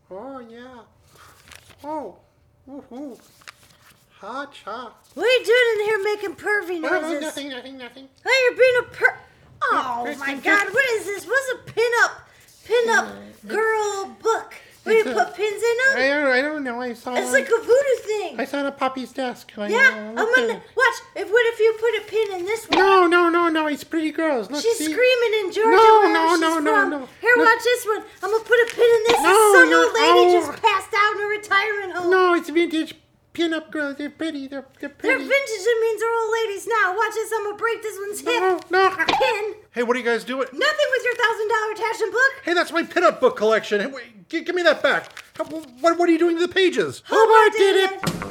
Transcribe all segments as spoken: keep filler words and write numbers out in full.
Oh, yeah. Oh. Woohoo. Ha cha. What are you doing in here making pervy noises? Oh, nothing, nothing, nothing. Oh, you're being a per... Oh, my God. What is this? What's a pin-up, pin-up girl book? What, do you put pins in them? I don't, I don't know. I saw It's like a voodoo thing. I saw it on Poppy's desk. I, Yeah, uh, I'm gonna... Watch. If, what if you put a pin in this one? No, no, no, no. It's pretty girls. Look, She's see? screaming in Georgia. No, wherever no, she's no, no, from. no. Here, No. watch this one. I'm gonna put a pin in this. No, Some you're- old lady oh. just passed out in a retirement home. No, it's vintage pin-up girls. They're pretty. They're, they're They're pretty. vintage. It means they're old ladies now. Watch this. I'm gonna break this one's hip. No, no. Pin. Hey, what are you guys doing? Nothing with your thousand dollar attachment book. Hey, that's my pin-up book collection. Hey, wait, give, give me that back. How, what, what are you doing to the pages? Hobart did it.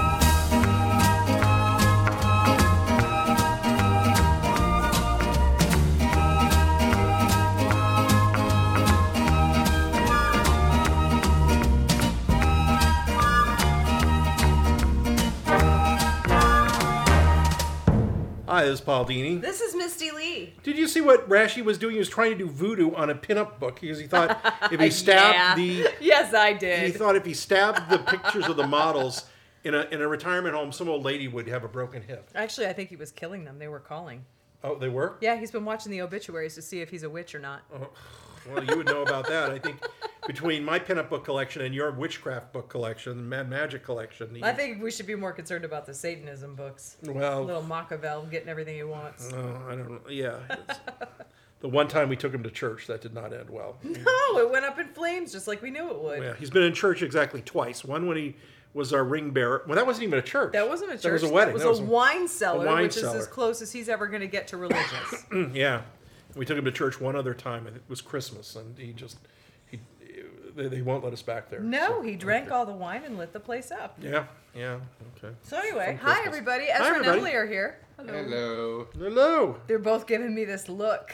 Hi, this is Paul Dini. This is Misty Lee. Did you see what Rashi was doing? He was trying to do voodoo on a pin-up book because he thought if he stabbed Yeah. the Yes, I he did. thought if he stabbed the pictures of the models in a in a retirement home, some old lady would have a broken hip. Actually, I think he was killing them. They were calling. Oh, they were? Yeah, he's been watching the obituaries to see if he's a witch or not. Oh, well, you would know about that. I think between my pin-up book collection and your witchcraft book collection, Mad Magic collection. You, I think we should be more concerned about the Satanism books. well, Little Machiavel getting everything he wants. oh, I don't know. Yeah. it's- The one time we took him to church, that did not end well. No, it went up in flames just like we knew it would. Yeah, he's been in church exactly twice. One when he was our ring bearer. Well, that wasn't even a church. That wasn't a church. That was a wedding. That was, a, wine cellar, wine which cellar. is as close as he's ever going to get to religious. Yeah, we took him to church one other time, and it was Christmas, and he just he they, they won't let us back there. No, So, he drank okay. all the wine and lit the place up. Yeah, yeah, okay. So anyway, From hi Christmas. everybody. Hi, Ezra and everybody. Emily are here. Hello. Hello, They're both giving me this look.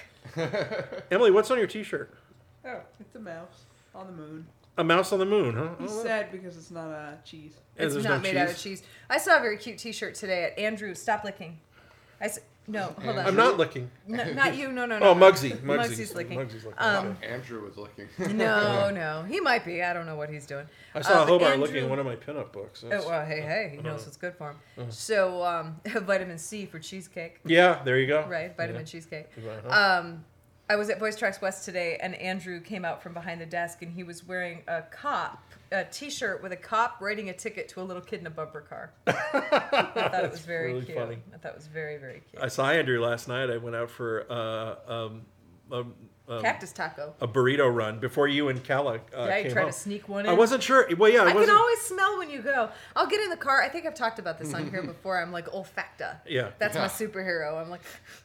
Emily. What's on your T-shirt? Oh, it's a mouse on the moon. A mouse on the moon, huh? He's Oh, sad because it's not a cheese. and It's there's not no made out of cheese. I saw a very cute T-shirt today at Andrew. Stop licking. I s- no, hold on. I'm not licking. No, not you. No, no, no. Oh, no. Muggsy. Muggsy's, Muggsy's licking. Muggsy's licking. Um, okay. Andrew was looking. No, no. He might be. I don't know what he's doing. I saw Um, Hobart Andrew- looking at one of my pinup books. Oh, That's- well, hey, hey. He knows what's good for him. So, um, vitamin C for cheesecake. Yeah, there you go. Right, vitamin Yeah. cheesecake. Uh-huh. Um, I was at Voice Tracks West today, and Andrew came out from behind the desk, and he was wearing a cop, a T-shirt with a cop writing a ticket to a little kid in a bumper car. I thought it was very really cute. funny. I thought it was very, very cute. I saw Andrew last night. I went out for uh, um, um, um, Cactus taco. a burrito run before you and Calla uh, Yeah, you came tried home. to sneak one in. I wasn't sure. Well, yeah, I, I can wasn't. always smell when you go. I'll get in the car. I think I've talked about this on here before. I'm like olfacta. Yeah. That's my Yeah. superhero. I'm like,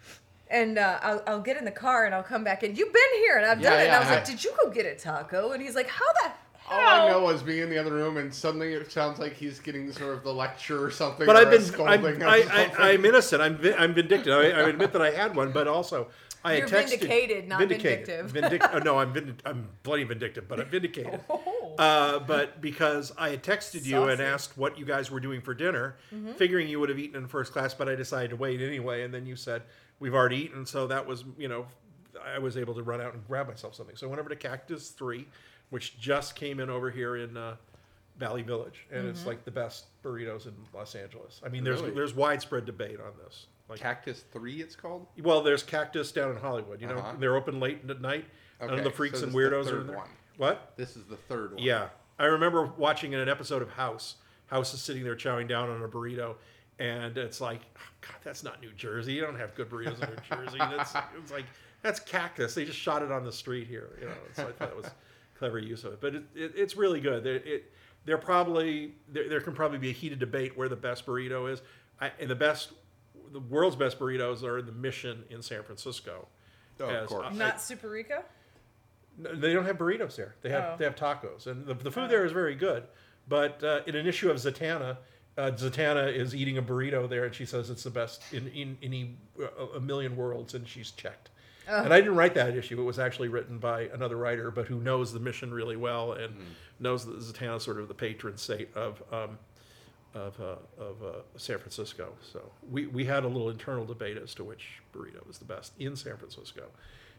and uh, I'll, I'll get in the car and I'll come back and you've been here and I've Yeah, done it. And I yeah, was I- like, did you go get a taco? And he's like, how the All hell? I know is being in the other room, and suddenly it sounds like he's getting sort of the lecture or something. But or I've a been. scolding I'm, or I, something. I, I'm innocent. I'm. Vi- I'm vindictive. I, I admit that I had one, but also I You're had texted. vindicated, not vindictive. Vindic- oh, no, I'm. Vind- I'm bloody vindictive, but I'm vindicated. Oh. Uh, but because I had texted you and Saucy. asked what you guys were doing for dinner, Mm-hmm. figuring you would have eaten in first class, but I decided to wait anyway. And then you said we've already eaten, so that was you know I was able to run out and grab myself something. So I went over to Cactus Three, which just came in over here in uh, Valley Village, and it's Mm-hmm. like the best burritos in Los Angeles. I mean, there's Really? there's widespread debate on this. Like, Cactus three, it's called. well, there's Cactus down in Hollywood. You know, Uh-huh. they're open late at night. None of Okay, the freaks so and this is the weirdos are third in there. one. What? This is the third one. Yeah, I remember watching in an episode of House. House is sitting there chowing down on a burrito, and it's like, oh, God, that's not New Jersey. You don't have good burritos in New Jersey. That's it's like that's Cactus. They just shot it on the street here. You know, so I thought it was clever use of it. But it, it, it's really good. It, it they're probably there, there can probably be a heated debate where the best burrito is. I, and the best, the world's best burritos are in the Mission in San Francisco. Oh, of As- course. I- Not Super Rico? no, they don't have burritos there. They have Oh. they have tacos, and the, the food Oh. there is very good. But uh, in an issue of Zatanna, uh, Zatanna is eating a burrito there, and she says it's the best in in any uh, a million worlds, and she's checked. Oh. And I didn't write that issue; it was actually written by another writer, but who knows the Mission really well and knows that Zatanna is sort of the patron saint of. Um, of uh, of uh, San Francisco, so we, we had a little internal debate as to which burrito was the best in San Francisco,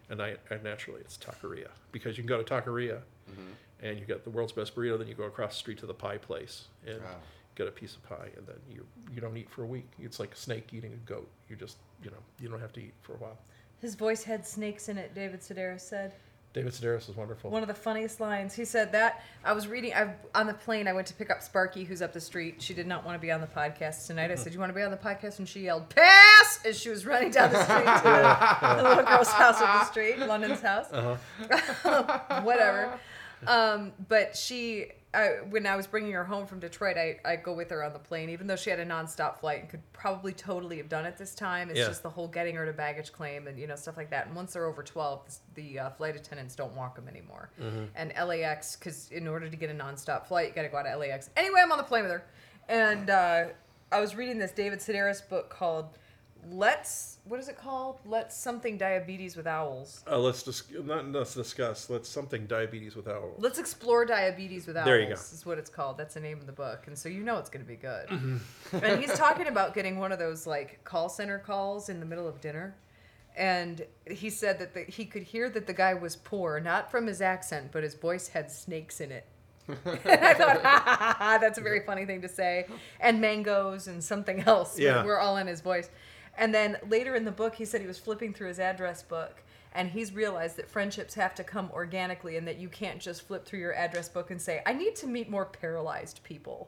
And I, and naturally, it's taqueria because you can go to taqueria, Mhm. and you get the world's best burrito. Then you go across the street to the pie place and Ah. get a piece of pie, and then you you don't eat for a week. It's like a snake eating a goat. You just you know you don't have to eat for a while. His voice had snakes in it, David Sedaris said. David Sedaris is wonderful. One of the funniest lines. He said that, I was reading, I, on the plane, I went to pick up Sparky, who's up the street. She did not want to be on the podcast tonight. I said, you want to be on the podcast? And she yelled, pass! As she was running down the street to the, the little girl's house up the street, London's house. Uh-huh. Whatever. Um, but she, I, when I was bringing her home from Detroit, I, I go with her on the plane, even though she had a nonstop flight and could probably totally have done it this time. It's Yeah. just the whole getting her to baggage claim and, you know, stuff like that. And once they're over twelve, the uh, flight attendants don't walk them anymore. Mm-hmm. And L A X, because in order to get a nonstop flight, you got to go out to L A X. Anyway, I'm on the plane with her. And uh, I was reading this David Sedaris book called Let's, what is it called? Let's Something Diabetes with Owls. Uh, let's dis- not let's discuss. Let's something diabetes with owls. Let's Explore Diabetes with Owls. There you go. Is what it's called. That's the name of the book, and so you know it's going to be good. Mm-hmm. And he's talking about getting one of those like call center calls in the middle of dinner, and he said that the, he could hear that the guy was poor, not from his accent, but his voice had snakes in it. And I thought, ha, ha, ha, ha, that's a very funny thing to say, and mangoes and something else. Yeah. We're all in his voice. And then later in the book, he said he was flipping through his address book, and he's realized that friendships have to come organically and that you can't just flip through your address book and say, I need to meet more paralyzed people.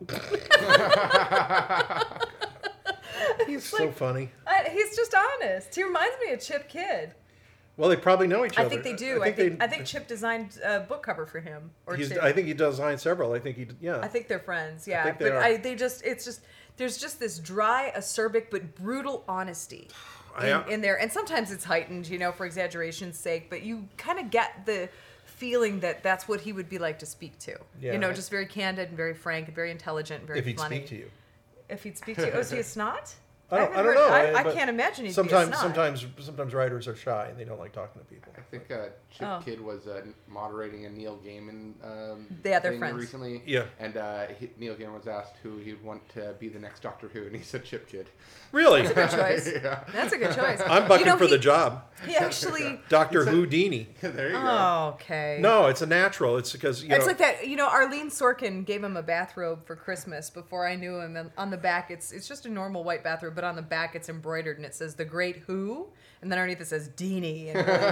He's so funny. I, he's just honest. He reminds me of Chip Kidd. Well, they probably know each I other. think they do. I think, they- I think Chip designed a book cover for him. Or he's, Chip. I think he designed several. I think he, yeah. I think they're friends, yeah. think they but are. I, they just, it's just, there's just this dry, acerbic, but brutal honesty I in, am- in there. And sometimes it's heightened, you know, for exaggeration's sake, but you kind of get the feeling that that's what he would be like to speak to. Yeah. You know, just very candid and very frank and very intelligent and very if he'd funny. speak to you. If he'd speak to you. Oh, is he a snot? I don't, haven't I don't heard- know. I, I but can't imagine he'd sometimes, be a snot. Sometimes, sometimes writers are shy and they don't like talking to people. I think uh, Chip Oh. Kidd was uh, moderating a Neil Gaiman um, Yeah, they're thing friends. recently. Yeah. And uh, he, Neil Gaiman was asked who he'd want to be the next Doctor Who, and he said Chip Kidd. Really? Good choice. Yeah. That's a good choice. I'm bucking You know, for he, the job. He actually. Doctor Houdini. There you go. Oh, okay. No, it's a natural. It's because, you It's know. like that, you know, Arlene Sorkin gave him a bathrobe for Christmas before I knew him. And on the back, it's it's just a normal white bathrobe, but on the back it's embroidered and it says The Great Who. And then underneath it says Deanie in really big.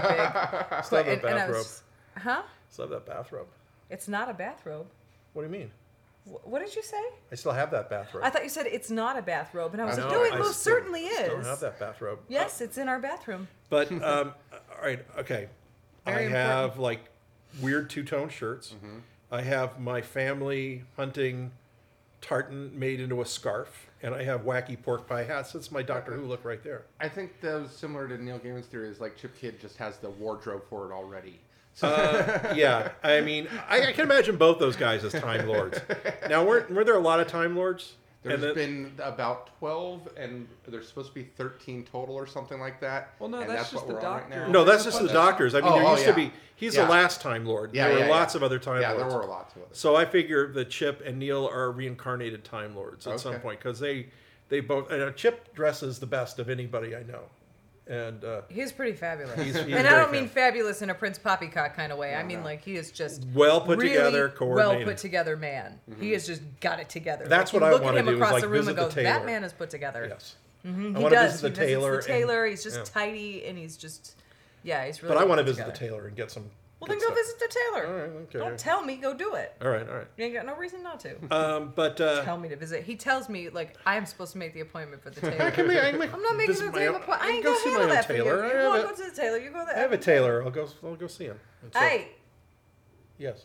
I still have that and, and I bathrobe. was, huh? Still have that bathrobe. It's not a bathrobe. What do you mean? Wh- What did you say? I still have that bathrobe. I thought you said it's not a bathrobe. And I was I like, know, no, it I most still- certainly is. Still have that bathrobe. Yes, it's in our bathroom. But um, all right, okay. Very I important. have like weird two-tone shirts. Mm-hmm. I have my family hunting tartan made into a scarf, and I have wacky pork pie hats. That's my Doctor Who look right there. I think that was similar to Neil Gaiman's theory. Is like Chip Kidd just has the wardrobe for it already. So Uh, yeah, I mean, I, I can imagine both those guys as Time Lords. Now, weren't were there a lot of Time Lords? there's And then- been about twelve, and there's supposed to be thirteen total or something like that. Well, no, and that's what just the we're on right Doctor. now. No, that's just the Doctors. I mean, Oh, there oh, used yeah. to be. He's Yeah. the last Time Lord. Yeah, there yeah, were lots yeah. of other Time Yeah, Lords. there were lots of others. So I figure that Chip and Neil are reincarnated Time Lords at some Okay. point because they they both. And uh, Chip dresses the best of anybody I know, and uh, He's pretty fabulous. He's- he's and I very don't mean fab- fabulous in a Prince Poppycock kind of way. I No, mean, no. like, he is just well put really together, well coordinated. put together man. He has just got it together. That's like, what you I look wanna at him do is, across like, the room and visit go, the tailor. that man is put together. Yes, Mhm, I he wanna does. visit the he tailor visits the tailor. and- He's just yeah. tidy and he's just, yeah, he's really but I want to put visit the together. tailor and get some. Well, good then go stuff. visit the tailor. All right, okay. Don't tell me, go do it. All right, all right. You ain't got no reason not to. Um, but uh, Tell me to visit. He tells me, like, I am supposed to make the appointment for the tailor. I can make, I can make, I'm not making visit the my damn own- appointment. I can ain't go gonna see my handle own that for you. tailor. You I want have to a- go to the tailor, you go there. I have a tailor. I'll go. I'll go see him. And so- Hey, Yes.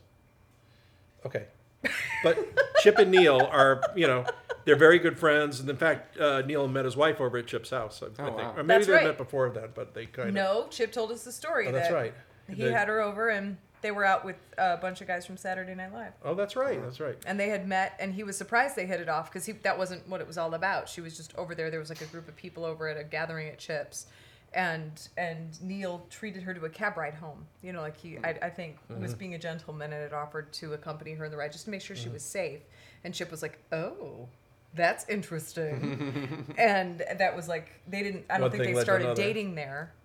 Okay. But Chip and Neil are, you know, they're very good friends. And in fact, uh, Neil met his wife over at Chip's house, I, I Oh, think. wow. Or maybe That's they right. met before that, but they kind of. no, Chip told us the story. Oh, that's that right. He They- had her over and they were out with a bunch of guys from Saturday Night Live. Oh, that's right. That's right. And they had met, and he was surprised they hit it off because that wasn't what it was all about. She was just over there. There was like a group of people over at a gathering at Chips, and and Neil treated her to a cab ride home. You know, like he, I, I think, was being a gentleman and had offered to accompany her in the ride just to make sure she was safe. And Chip was like, "Oh, that's interesting." And that was like they didn't. I don't One think thing they led to started another. dating there.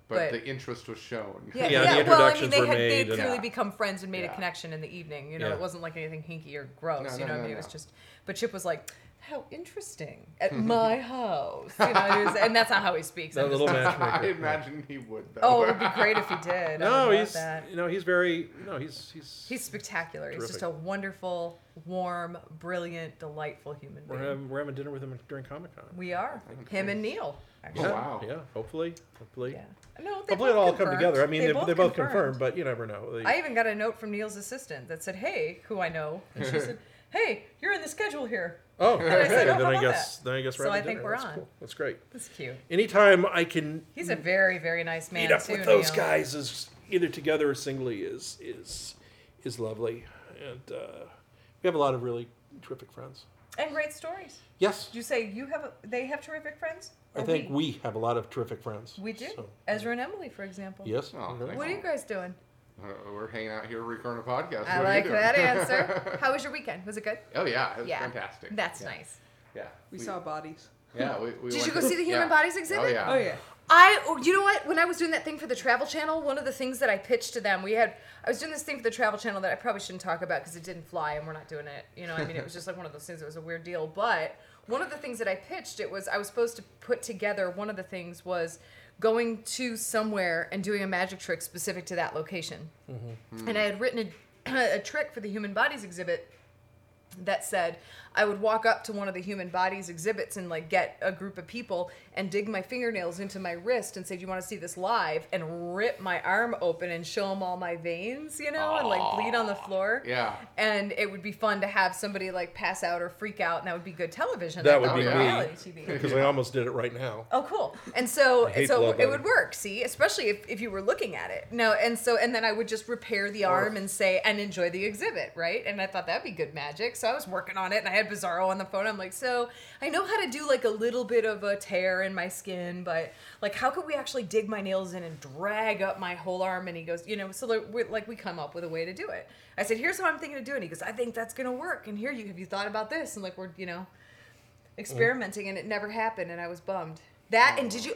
but, but the interest was shown. yeah, Yeah, yeah. the well, I mean, introductions they were had made they and- clearly Yeah. become friends and made Yeah. a connection in the evening. You know, Yeah. it wasn't like anything hinky or gross. No, you no, know, what no, I mean, it was no. just. But Chip was like, "How interesting at my house," you know, he was, and that's not how he speaks. That I'm just- little I matchmaker. imagine he would, though. Oh, it would be great if he did. I No, would love he's that. you know he's very you know he's he's He's spectacular. He's just a Terrific. wonderful, warm, brilliant, delightful human we're being. having, we're having dinner with him during Comic Con. We are. Him and Neil, actually. Oh, wow. Yeah, hopefully, hopefully, Yeah. No, they hopefully both it'll all come confirmed. together. I mean, they, they both, confirmed. confirmed. but you never know. They- I even got a note from Neil's assistant that said, "Hey, who I know," and she said, "Hey, you're in the schedule here." oh, I said, okay. "Oh, how then I about guess that?" then I guess we're So having I think dinner. we're That's on. cool. That's great. That's cute. Anytime I can He's a very, very nice man meet up too. with those Neil. guys, is either together or singly, is is is lovely, and uh, we have a lot of really terrific friends. And great stories. Yes, Did you say you have? A, they have terrific friends? I Or think we have a lot of terrific friends. We do. So, Ezra and Emily, for example. yes. Oh, mhm. What are you guys doing? Uh, we're hanging out here recording a podcast. I What are you like doing? that answer. How was your weekend? Was it good? Oh, yeah. It was Yeah. fantastic. That's yeah. nice. Yeah. We saw bodies. Yeah. We, we Did you went- go see the Human yeah. Bodies exhibit? Oh, yeah. Oh yeah. I, oh, you know what? When I was doing that thing for the Travel Channel, one of the things that I pitched to them, we had, I was doing this thing for the Travel Channel that I probably shouldn't talk about because it didn't fly and we're not doing it. You know, I mean, it was just like one of those things. It was a weird deal. But one of the things that I pitched, it was I was supposed to put together. One of the things was going to somewhere and doing a magic trick specific to that location. And I had written a, a trick for the Human Bodies exhibit that said I would walk up to one of the Human Bodies exhibits and like get a group of people and dig my fingernails into my wrist and say, "Do you want to see this live?" and rip my arm open and show them all my veins, you know, and like bleed on the floor. Yeah. And it would be fun to have somebody like pass out or freak out, and that would be good television. That I would thought, be for me. reality T V. Because I almost did it right now. Oh, cool. And so, I hate so blood it would money. work. See, especially if, if you were looking at it. No, and so and then I would just repair the arm and say and enjoy the exhibit, right? And I thought that'd be good magic. So I was working on it, and I had Bizarro on the phone. I'm like, so I know how to do like a little bit of a tear in my skin, but like, how could we actually dig my nails in and drag up my whole arm? And he goes, you know, so like we, like we come up with a way to do it. I said, here's how I'm thinking of doing it. He goes, I think that's gonna work. And here you have you thought about this? And like we're you know experimenting, and it never happened, and I was bummed. That and did you?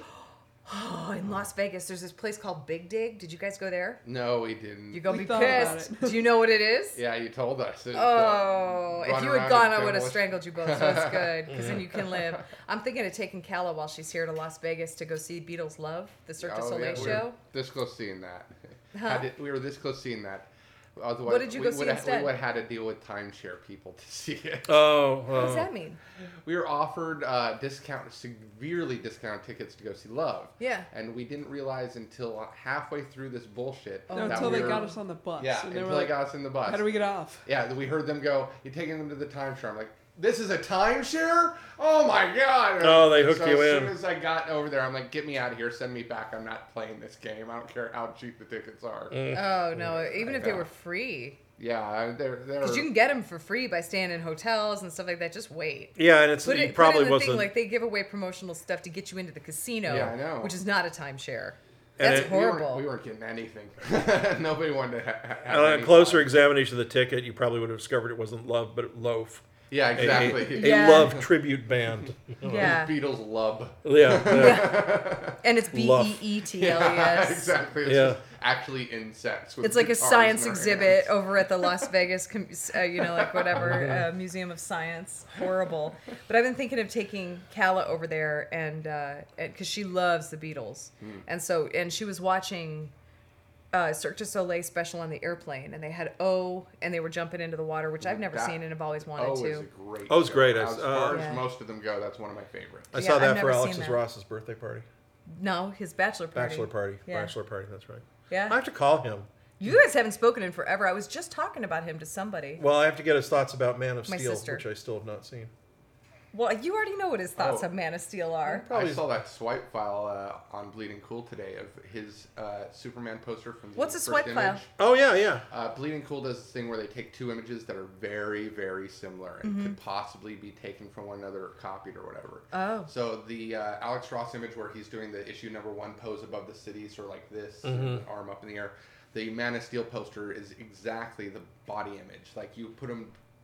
Oh, in Las Vegas, there's this place called Big Dig. Did you guys go there? No, we didn't. You're gonna We be thought about pissed. it. Do you know what it is? Yeah, you told us. It, Oh, uh, if run you had around gone, and I would have demolish- strangled you both. So it's good because then you can live. I'm thinking of taking Calla while she's here to Las Vegas to go see Beatles Love, the Cirque du Oh, Soleil yeah, we were show. this close seeing that. Huh? Had it- we were this close seeing that. Otherwise, What did you we go see would have, instead? We would have had to deal with timeshare people to see it. Oh, What does oh. that mean? We were offered uh, discount, severely discounted tickets to go see Love. Yeah. And we didn't realize until halfway through this bullshit. Oh, No, that until we they were- got us on the bus. Yeah, and they until were they like, got us in the bus. how do we get off? Yeah, we heard them go, "You're taking them to the timeshare." I'm like, "This is a timeshare? Oh my god!" Oh, they hooked so you as in. soon as I got over there, I'm like, "Get me out of here! Send me back! I'm not playing this game. I don't care how cheap the tickets are." Mm. Oh no! Even if they Yeah. were free, Yeah, they're they're. because you can get them for free by staying in hotels and stuff like that. Just wait. Yeah, and it's Put it it, probably put it in the wasn't. thing like they give away promotional stuff to get you into the casino, Yeah, I know. which is not a timeshare. And That's it- we weren't- horrible. We weren't, getting anything. Nobody wanted to ha- have on any a closer fun. examination of the ticket, you probably would have discovered it wasn't Love, but Loaf. Yeah, A- exactly. A, a Yeah. Love tribute band. Yeah, Beatles love. Yeah. yeah. yeah. And it's B Luff. E E T L E S. exactly. It's Yeah. just actually insects. with It's like a guitars science in our exhibit hands. over at the Las Vegas, com- uh, you know, like whatever uh, Museum of Science. Horrible. But I've been thinking of taking Calla over there, and because she loves the Beatles, and so and she was watching uh, Cirque du Soleil special on the airplane, and they had O, and they were jumping into the water, which I've never That- seen and have always wanted Oh, to. is a great. O's show. great. I- As uh, far Yeah. as most of them go, that's one of my favorites. I Yeah, saw I've that for never seen Alex's that. Ross's birthday party. No, his bachelor party. Bachelor party. Yeah. Bachelor party, that's right. Yeah. I have to call him. You guys haven't spoken in forever. I was just talking about him to somebody. Well, I have to get his thoughts about Man of My Steel, sister. which I still have not seen. Well, you already know what his thoughts Oh. of Man of Steel are. Probably- I saw that swipe file uh, on Bleeding Cool today of his uh, Superman poster from the What's a first swipe image. file? Oh, yeah, yeah. Uh, Bleeding Cool does this thing where they take two images that are very, very similar and Mm-hmm. could possibly be taken from one another or copied or whatever. Oh. So the uh, Alex Ross image where he's doing the issue number one pose above the city, sort of like this, Mm-hmm. arm up in the air. The Man of Steel poster is exactly the body image. Like you put them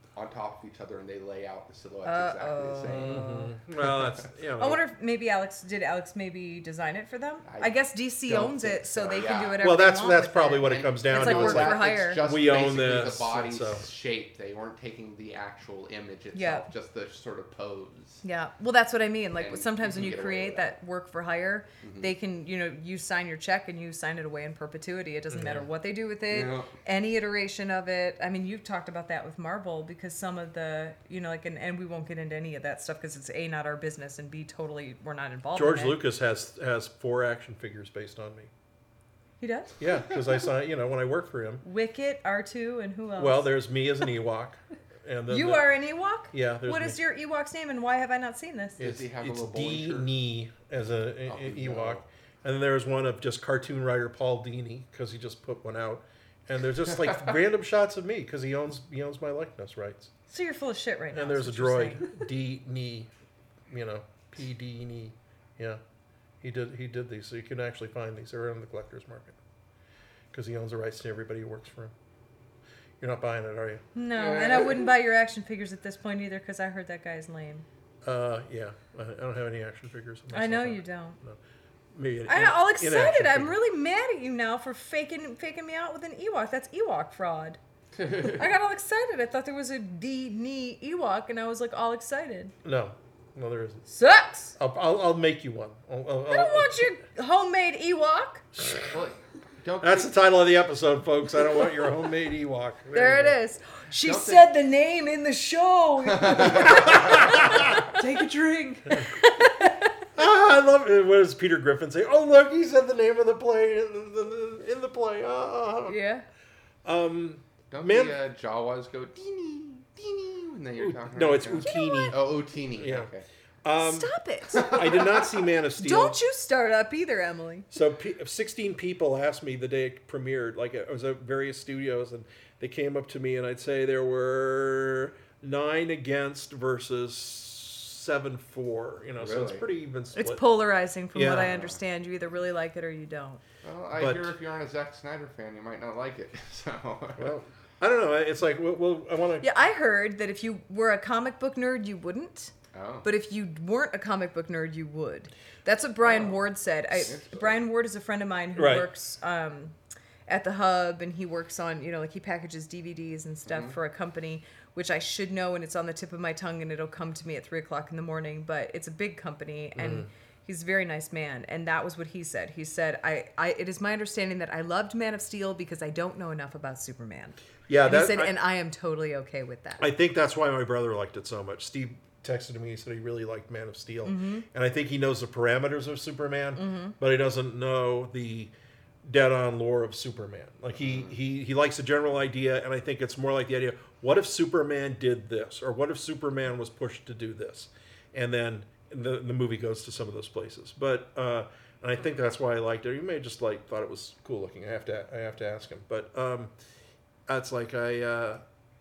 on top of each other and they lay out the silhouettes exactly the same. Mhm. Well, that's you know. I wonder if maybe Alex did. Alex maybe design it for them. I, I guess D C don't owns think it, so so, they yeah. can do whatever. Well, they that's want that's with probably it. what it comes down It's to. like is work that for hire. It's just We own basically this, the body's so- shape. They weren't taking the actual image itself, Yeah. just the sort of pose. Yeah, well, that's what I mean. Like And sometimes you when can you get away create with that. that work for hire, Mhm. they can, you know, you sign your check and you sign it away in perpetuity. It doesn't matter what they do with it, Yeah. any iteration of it. I mean, you've talked about that with Marvel because some of the, you know, like, and, and we won't get into any of that stuff because it's A, not our business, and B, totally we're not involved. George in it. Lucas has has four action figures based on me. He does. Yeah, because I saw you know when I worked for him. Wicket, R two, and who else? Well, there's me as an Ewok, and then you the- are an Ewok. Yeah, there's What me. is your Ewok's name, and why have I not seen this? Does It's, he have a it's little bowling D shirt? Nee as a, a- Oh, a no. Ewok, and then there's one of just cartoon writer Paul Dini because he just put one out, and there's just like random shots of me because he owns he owns my likeness rights. So you're full of shit right now. And there's a is what you're saying. droid D Nee, you know P D Nee, yeah, he did he did these so you can actually find these. They're in the collector's market because he owns the rights to everybody who works for him. You're not buying it, are you? No, and I wouldn't buy your action figures at this point either because I heard that guy's lame. Uh, yeah, I, I don't have any action figures. of I know myself. you don't. No. Maybe in- I'm in- all in excited. action I'm figure. really mad at you now for faking faking me out with an Ewok. That's Ewok fraud. I got all excited. I thought there was a D knee Ewok, and I was like all excited. No, no, there isn't. Sucks. I'll, I'll, I'll make you one. I'll, I'll, I don't want your homemade Ewok. Well, don't That's get- the title of the episode, folks. I don't want your homemade Ewok. There you it go. is. She Don't said the name in the show. Take a drink. Ah, I love it. What does Peter Griffin say? Oh, look, he said the name of the play in the, in the play. Ah. Yeah. Um, Don't Man- the uh, Jawas go Dini, Dini when they you're talking no, about it's it? Utini. Oh, Utini. Yeah. Okay. Um, Stop it. I did not see Man of Steel. Don't you start up either, Emily. So pe- sixteen people asked me the day it premiered, like it was at various studios, and they came up to me, and I'd say there were nine against versus seven four. You know, so it's Really? pretty even split. It's polarizing from what Yeah. I understand. You either really like it or you don't. Well, I But- hear if you aren't a Zack Snyder fan, you might not like it. So. Well, I don't know. It's like, well, well I want to. Yeah, I heard that if you were a comic book nerd, you wouldn't. Oh. But if you weren't a comic book nerd, you would. That's what Brian Oh. Ward said. I, Interesting. Brian Ward is a friend of mine who Right. works um, at the Hub, and he works on, you know, like he packages D V Ds and stuff Mm-hmm. for a company, which I should know, and it's on the tip of my tongue, and it'll come to me at three o'clock in the morning. But it's a big company, and Mm-hmm. he's a very nice man. And that was what he said. He said, I, I, it is my understanding that I loved Man of Steel because I don't know enough about Superman. Yeah, and he that, said, I, and I am totally okay with that. I think that's why my brother liked it so much. Steve texted me. He said he really liked Man of Steel, Mm-hmm. and I think he knows the parameters of Superman, but he doesn't know the dead-on lore of Superman. Like he he he likes the general idea, and I think it's more like the idea: what if Superman did this, or what if Superman was pushed to do this, and then the the movie goes to some of those places. But uh, and I think that's why I liked it. You may have just like thought it was cool looking. I have to I have to ask him, but um, that's like I. Uh,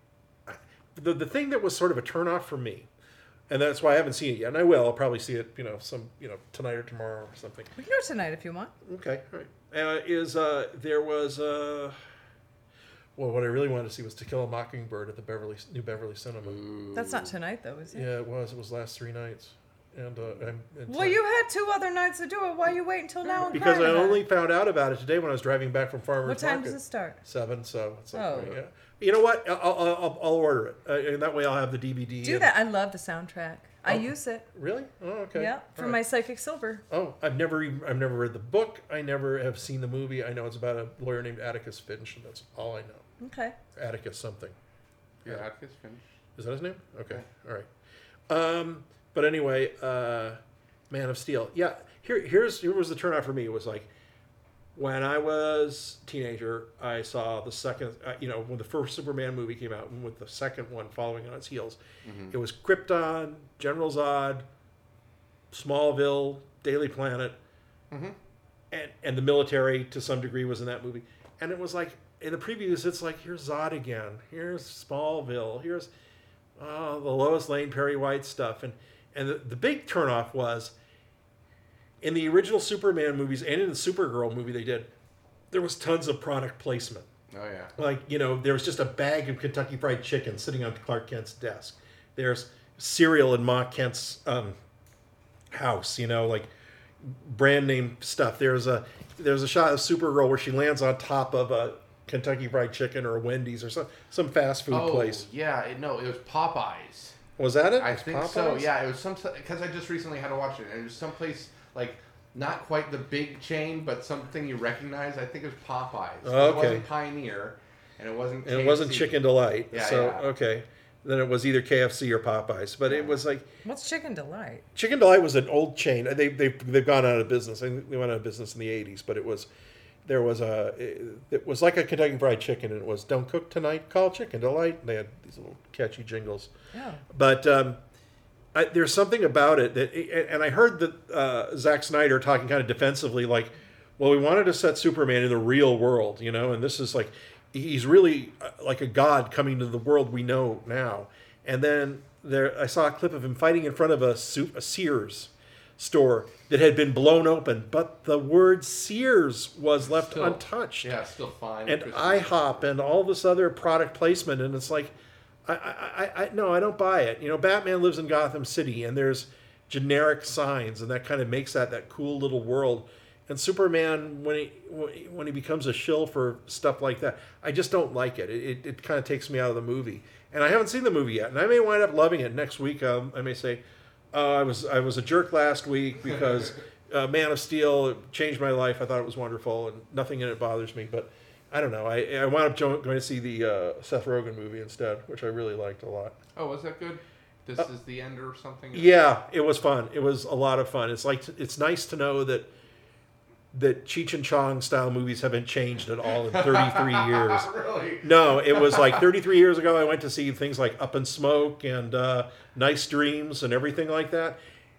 the the thing that was sort of a turnoff for me, and that's why I haven't seen it yet, and I will. I'll probably see it, you know, some you know tonight or tomorrow or something. We can go tonight if you want. Okay, all right. Uh, is uh, there was uh, well, what I really wanted to see was To Kill a Mockingbird at the Beverly New Beverly Cinema. That's not tonight, though, is it? Yeah, it was. It was last three nights, and uh, I'm, it's Well, like- you had two other nights to do it. Why you wait until now? And because I crying about only it? found out about it today when I was driving back from Farmers What time Market. does it start? Seven. So it's like, Oh. yeah. You know what? I'll, I'll, I'll, I'll order it, uh, and that way I'll have the D V D. Do and- that. I love the soundtrack. I Oh. use it. Really? Oh, okay. Yeah, All for right. my Psychic Silver. Oh, I've never even, I've never read the book. I never have seen the movie. I know it's about a lawyer named Atticus Finch, and that's all I know. Okay. Atticus something. Yeah, Atticus Finch. Is that his name? Okay. All right. Um, but anyway, uh, Man of Steel. Yeah. Here, here's here was the turnout for me. It was like when I was a teenager, I saw the second. Uh, you know, when the first Superman movie came out, and with the second one following on its heels, Mm-hmm. it was Krypton, General Zod, Smallville, Daily Planet. Mm-hmm. and and the military to some degree was in that movie, and it was like in the previews it's like here's Zod again, here's Smallville, here's uh, the Lois Lane, Perry White stuff, and and the, the big turnoff was in the original Superman movies and in the Supergirl movie they did, there was tons of product placement. Oh yeah. Like, you know, there was just a bag of Kentucky Fried Chicken sitting on Clark Kent's desk. There's cereal in Ma Kent's um, house, you know, like brand name stuff. There's a there's a shot of Supergirl where she lands on top of a Kentucky Fried Chicken or a Wendy's or some some fast food Oh place. yeah, it, no, it was Popeyes. Was that it? I It was think so. Popeyes? Yeah, it was some because I just recently had to watch it, and it was someplace like not quite the big chain, but something you recognize. I think it was Popeyes. Oh, It okay. wasn't Pioneer, and it wasn't. And it wasn't K F C. Chicken Delight. Yeah, so yeah. okay. Then it was either K F C or Popeyes. But it was like What's Chicken Delight? Chicken Delight was an old chain. They they've they've gone out of business. I think they went out of business in the eighties, but it was there was a it was like a Kentucky Fried Chicken, and it was "Don't cook tonight, call Chicken Delight." And they had these little catchy jingles. Oh. But um, I, there's something about it that, and I heard that uh, Zack Snyder talking kind of defensively, like, well, we wanted to set Superman in the real world, you know, and this is like, he's really uh, like a god coming to the world we know now. And then there, I saw a clip of him fighting in front of a, Su- a Sears store that had been blown open, but the word Sears was left Still- untouched. Yeah, it's still fine. And Christmas. IHOP and all this other product placement, and it's like, I, I, I, I, no, I don't buy it. You know, Batman lives in Gotham City, and there's generic signs, and that kind of makes that that cool little world. And Superman, when he when he becomes a shill for stuff like that, I just don't like it. It, it, it kind of takes me out of the movie. And I haven't seen the movie yet, and I may wind up loving it next week. Um, I may say, oh, I was I was a jerk last week because uh, Man of Steel changed my life. I thought it was wonderful, and nothing in it bothers me. But I don't know. I, I wound up jo- going to see the uh, Seth Rogen movie instead, which I really liked a lot. Oh, was that good? This Uh, is the end or something. Yeah, it was fun. It was a lot of fun. It's like it's nice to know that that Cheech and Chong style movies haven't changed at all in thirty-three years. Really? No, it was like thirty-three years ago. I went to see things like Up in Smoke and uh, Nice Dreams and everything like that.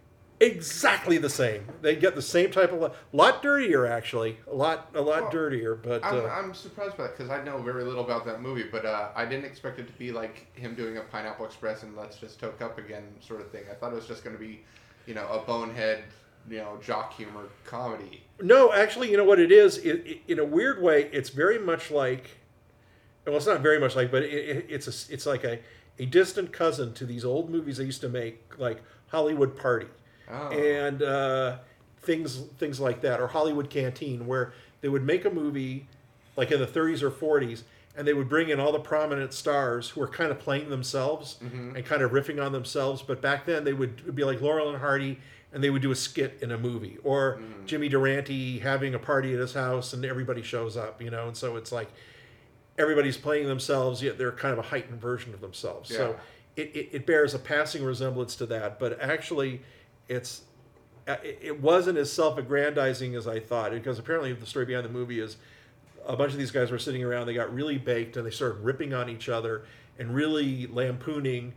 Exactly the same. They get the same type of, a lot dirtier actually, a lot a lot Well, dirtier. But I'm, uh, I'm surprised by that because I know very little about that movie, but uh, I didn't expect it to be like him doing a Pineapple Express and Let's Just Toke Up Again sort of thing. I thought it was just going to be, you know, a bonehead, you know, jock humor comedy. no, actually, you know what it is? It, it, in a weird way, it's very much like, well, it's not very much like, but it, it, it's a, it's like a, a distant cousin to these old movies they used to make, like Hollywood Party. Oh. And uh, things things like that, or Hollywood Canteen, where they would make a movie like in the thirties or forties, and they would bring in all the prominent stars who were kind of playing themselves Mhm. and kind of riffing on themselves. But back then, they would it'd be like Laurel and Hardy, and they would do a skit in a movie, or Mm. Jimmy Durante having a party at his house, and everybody shows up, you know. And so it's like everybody's playing themselves, yet they're kind of a heightened version of themselves. So it, it, it bears a passing resemblance to that, but actually, it's it it wasn't as self-aggrandizing as I thought, because apparently the story behind the movie is a bunch of these guys were sitting around, they got really baked, and they started ripping on each other and really lampooning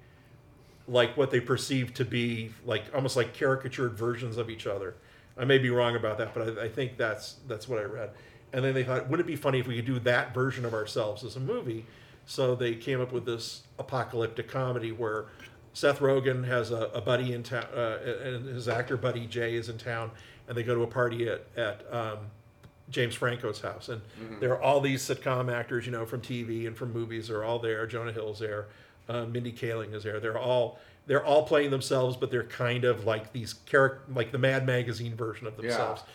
like what they perceived to be like almost like caricatured versions of each other. I may be wrong about that, but I, I think that's that's what I read. And then they thought, wouldn't it be funny if we could do that version of ourselves as a movie? So they came up with this apocalyptic comedy where Seth Rogen has a, a buddy in town, uh, and his actor buddy Jay is in town, and they go to a party at at um, James Franco's house, and Mhm. there are all these sitcom actors, you know, from T V and from movies are all there. Jonah Hill's there, uh, Mindy Kaling is there. They're all they're all playing themselves, but they're kind of like these character, like the Mad Magazine version of themselves.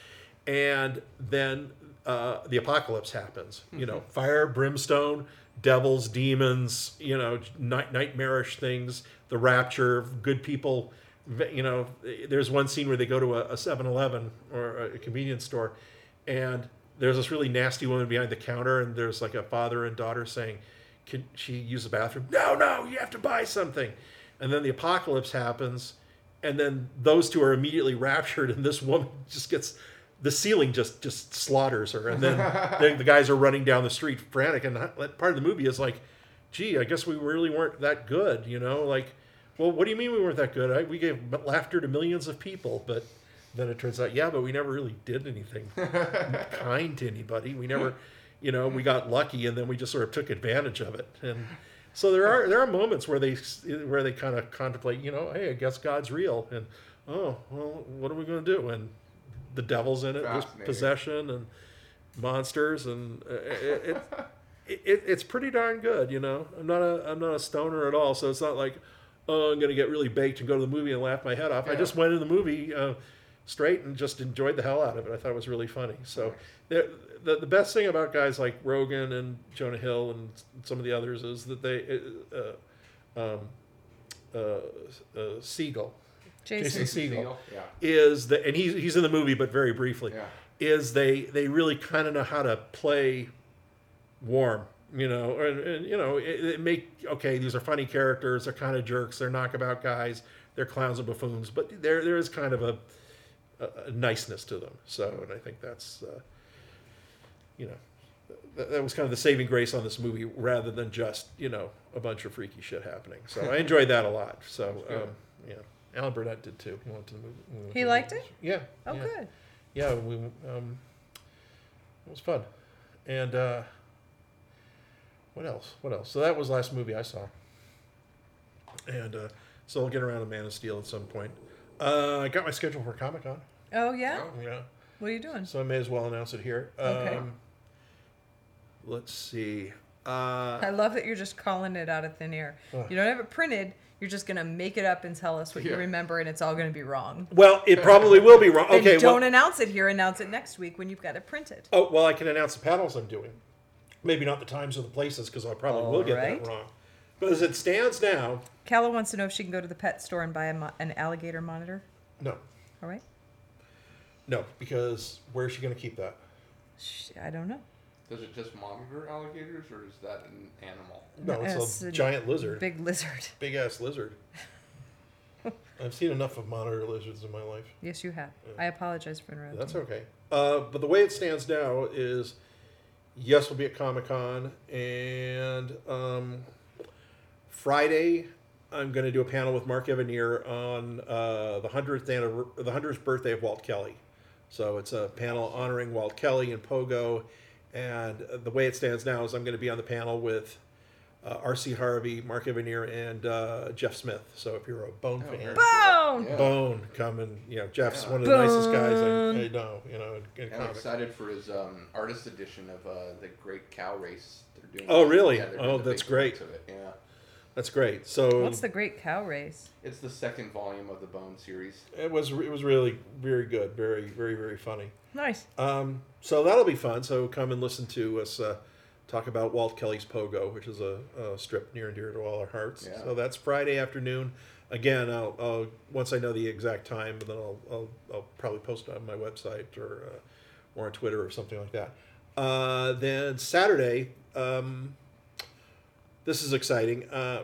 And then uh, the apocalypse happens. You know, fire, brimstone, devils, demons. You know, night, nightmarish things. The rapture, good people. You know, there's one scene where they go to a, a seven eleven or a convenience store, and there's this really nasty woman behind the counter, and there's like a father and daughter saying, "Can she use the bathroom?" No, no, you have to buy something. And then the apocalypse happens, and then those two are immediately raptured, and this woman just gets, the ceiling just just slaughters her, and then the, the guys are running down the street frantic, and that part of the movie is like, gee, I guess we really weren't that good, you know, like, well, what do you mean we weren't that good? I, we gave laughter to millions of people, but then it turns out, yeah, but we never really did anything kind to anybody. We never, you know, we got lucky, and then we just sort of took advantage of it. And so there are there are moments where they where they kind of contemplate, you know, hey, I guess God's real, and oh, well, what are we going to do? And the devil's in it, there's Fascinating. possession and monsters, and uh, it, it it, it, it's pretty darn good. You know, I'm not a I'm not a stoner at all, so it's not like, oh, I'm gonna get really baked and go to the movie and laugh my head off. Yeah. I just went in the movie uh, straight and just enjoyed the hell out of it. I thought it was really funny. So the the the best thing about guys like Rogan and Jonah Hill and some of the others is that they uh, um, uh, uh, Siegel. Jason. Jason Segel Yeah. is the and he's he's in the movie but very briefly. Yeah. Is they they really kind of know how to play warm, you know, and, and you know it, it make okay these are funny characters, they're kind of jerks, they're knockabout guys, they're clowns and buffoons, but there there is kind of a, a, a niceness to them. So and I think that's uh, you know that, that was kind of the saving grace on this movie rather than just you know a bunch of freaky shit happening. So I enjoyed that a lot. So um, yeah. Alan Burnett did too. He went to the movie. we went He to the liked movies. it? Yeah. Oh, yeah. good. Yeah, we um, it was fun, and uh, what else? What else? So that was the last movie I saw, and uh, so I'll get around to Man of Steel at some point. Uh, I got my schedule for Comic Con. Oh yeah. Oh. Yeah, What are you doing? so I may as well announce it here. Okay. Um, let's see. Uh, I love that you're just calling it out of thin air. Ugh. You don't have it printed. You're just gonna make it up and tell us what you Yeah. remember, and it's all gonna be wrong. well, it probably will be wrong. And Okay. don't well, announce it here. Announce it next week when you've got it printed. oh well, I can announce the panels I'm doing. Maybe not the times or the places because I probably will get Alright. that wrong. But as it stands now, Calla wants to know if she can go to the pet store and buy a mo- an alligator monitor. no. All right. No, because where's she going to keep that? Sh- I don't know. Does it just monitor alligators, or is that an animal? No, it's, It's a, a giant lizard. Big, Big lizard. ass lizard. I've seen enough of monitor lizards in my life. Yes, you have. I apologize for interrupting. That's okay. Uh, but the way it stands now is, yes, we'll be at Comic Con, and um, Friday I'm going to do a panel with Mark Evanier on uh, the hundredth anniver- the hundredth birthday of Walt Kelly. So it's a panel honoring Walt Kelly and Pogo, and uh, the way it stands now is I'm going to be on the panel with uh, R C Harvey, Mark Evanier, and uh, Jeff Smith. So if you're a Bone Oh, fan, very Bone! Yeah. Bone, come and you know Jeff's Yeah. one of the nicest guys I, Bone. I know. You know, in, in And I'm comics. excited for his um, artist edition of uh, the Great Cow Race they're doing. Oh, really? Yeah, they're Oh, doing the that's big great. parts Of it. Yeah, That's great. So What's the Great Cow Race? it's the second volume of the Bone series. it was it was really very good, very very very funny. Nice. Um, so that'll be fun. So come and listen to us uh, talk about Walt Kelly's Pogo, which is a, a strip near and dear to all our hearts. Yeah. So that's Friday afternoon. Again, I'll, I'll once I know the exact time, then I'll I'll, I'll probably post it on my website or uh, or on Twitter or something like that. Uh, then Saturday, um, this is exciting. Uh,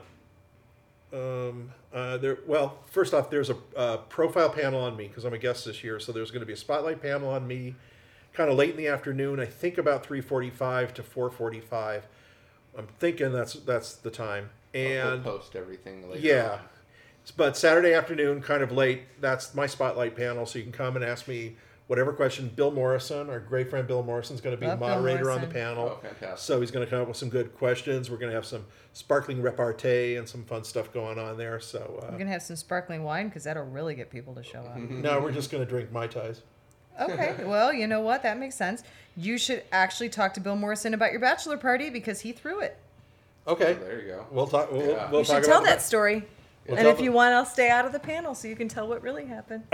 um, uh, there, well, first off, there's a uh, profile panel on me because I'm a guest this year. So there's going to be a spotlight panel on me, kind of late in the afternoon. I think about three forty-five to four forty-five. I'm thinking that's that's the time. And we'll post everything later. yeah, on. but Saturday afternoon, kind of late. That's my spotlight panel, so you can come and ask me whatever question. Bill Morrison, our great friend Bill Morrison, is going to be Love the Bill moderator on the Morrison. panel. Oh, fantastic. So he's going to come up with some good questions. We're going to have some sparkling repartee and some fun stuff going on there. So I'm uh, gonna have some sparkling wine because that'll really get people to show up. no, we're just going to drink Mai Tais. Okay, well, you know what? That makes sense. You should actually talk to Bill Morrison about your bachelor party because he threw it. Okay, So there you go. we'll talk. We'll, Yeah. we'll You talk should tell about that story. We'll and tell if you the- want, I'll stay out of the panel so you can tell what really happened.